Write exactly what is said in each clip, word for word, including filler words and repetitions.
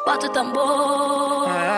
Bota o tambor. Ai,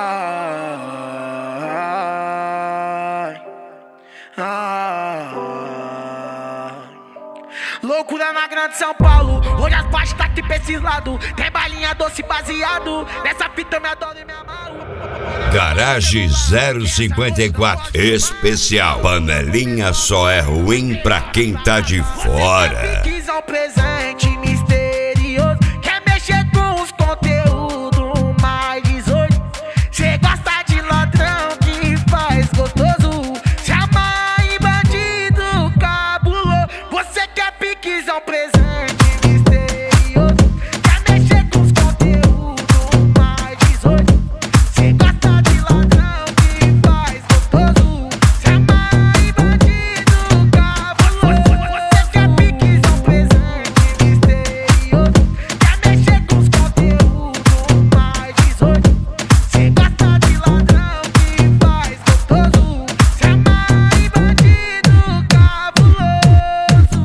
ai, ai, ai. Loucura na grande São Paulo. Hoje as baixas tá aqui pra esses lados. Tem balinha doce baseado. Nessa fita eu me adoro e me amarro. Garage zero cinquenta e quatro Especial. Panelinha só é ruim pra quem tá de fora. Quis um presente misterioso. Quer mexer com os conteúdos mais dezoito. Cê gosta de ladrão que faz gostoso. Se amar em bandido cabuloso. Você quer piquizar um presente misterioso. Quer mexer com os conteúdos mais dezoito. Cê gosta de ladrão que faz gostoso. Se amar em bandido cabuloso. Você quer piquizar um presente misterioso. Quer mexer com os conteúdos mais dezoito. Cê gosta de ladrão que faz gostoso. Se amar em bandido cabuloso.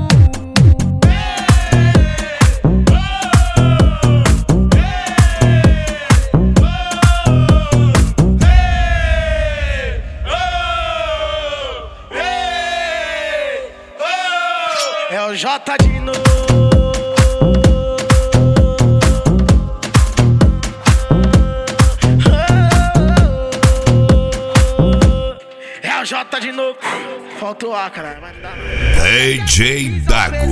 É o J de novo. É o J de novo. Faltou A, cara. Mas não dá não. D J Dago.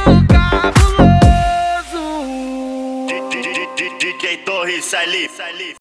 D J Torres, sai livre.